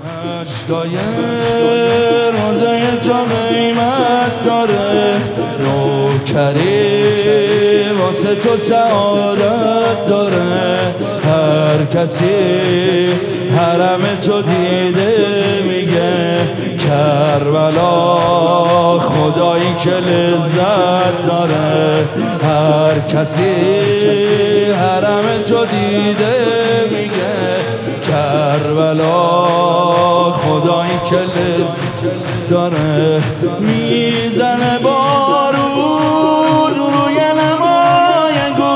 اشکای روزه تو قیمت داره، نوکری واسه تو سعادت داره. هر کسی حرم تو دیده میگه کربلا خدایی که لذت داره. هر کسی حرم تو دیده میگه کربلا خدایی که لذت داره. میزنه بارون روی نمای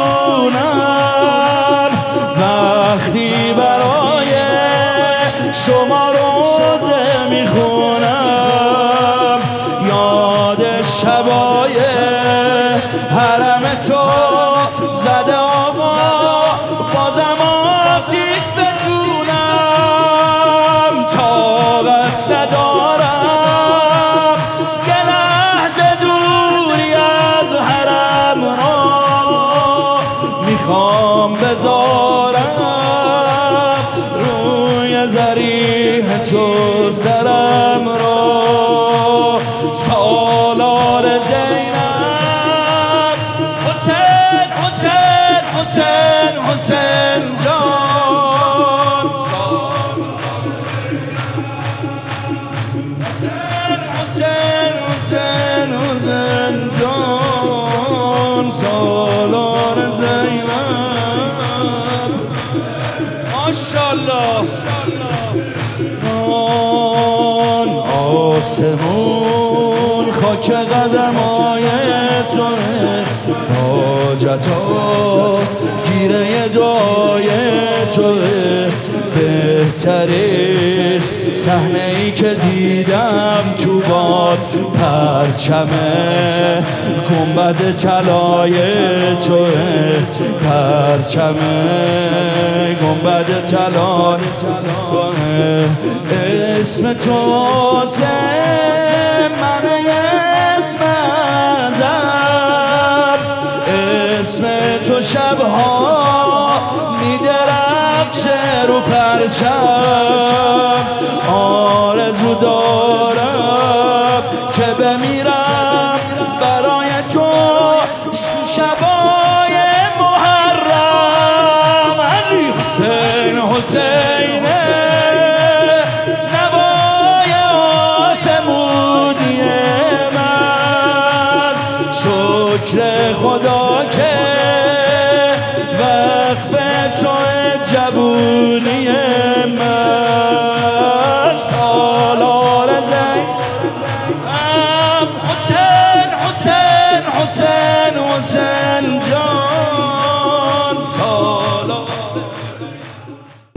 گونم وقتی برای شما روزه میخونم. یاد شبای حرم تو زده آقا بازم آتیش بجونم. طاقت ندارم یه لحظه دوری از حرم را میخوام بذارم روی ضریح تو سرم را. سالار زینب حسین حسین حسین حسین جان، حسین حسین حسین جان، سالار زینب ماشاءالله. آسمون خاک قدمای توه، حاجتا گیره دعای توه. بهترین صحنه ای که دیدم تو باد پرچم گنبد طلای توه. پرچم گنبد طلای توه. اسم تو واسه من اسم ازل، اسم تو شبها میدرخشه رو پرچم.